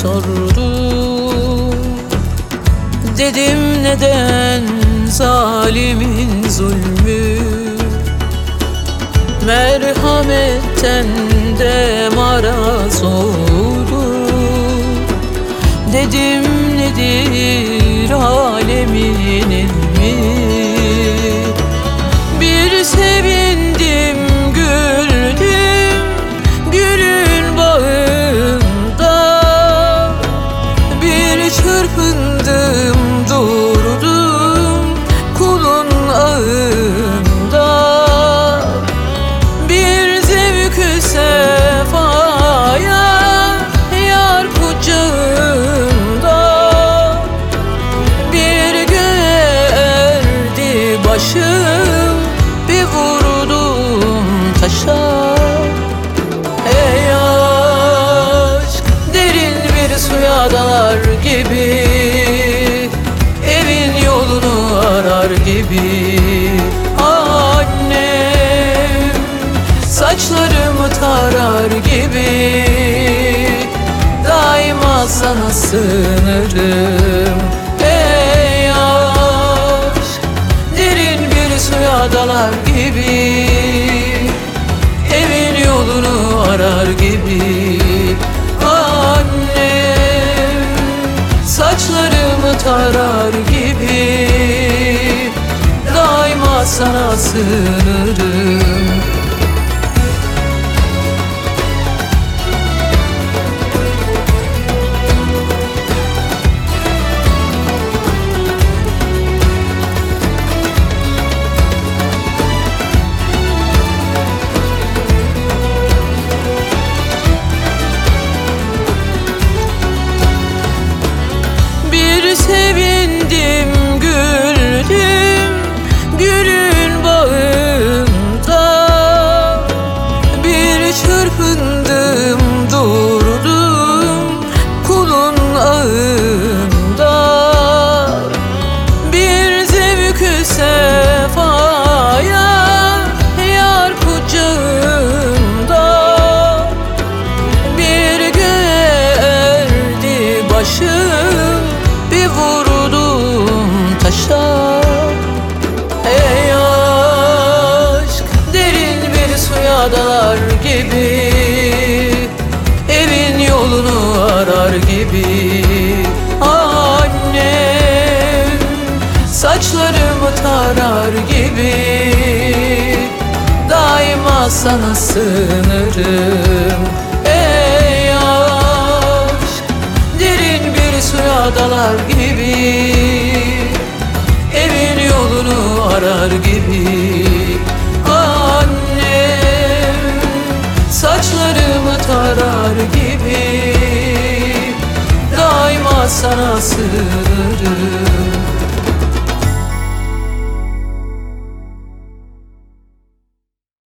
sordum. Dedim neden zalimin zulmü, merhametten de maraz oldu. Dedim nedir alemin ilmi, bir sevindim güldüm gülün bağında, bir çırpındım durdum kulun ağında, bir zevk-ü sefaya yar kucağında, bir göğe erdi başım, bir vurdum taşa. Ey aşk derin bir suya dalar gibi, evin yolunu arar gibi. Annem saçlarımı tarar gibi, daima sana sığınırım. Ey aşk derin bir suya dalar gibi, evin yolunu arar gibi. Annem saçlarımı tarar gibi, daima sana sığınırım. Sevindim güldüm gülün bağında, bir çırpındım durdum kulun ağında, bir zevk-ü sefaya yar kucağında, bir göğe erdi başım, bir vurdum taşa. Ey aşk derin bir suya dalar gibi, evin yolunu arar gibi. Annem saçlarımı tarar gibi, daima sana sığınırım. Ey aşk derin bir suya dalar gibi, evin yolunu arar gibi. Annem saçlarımı tarar gibi, daima sana sığınırım.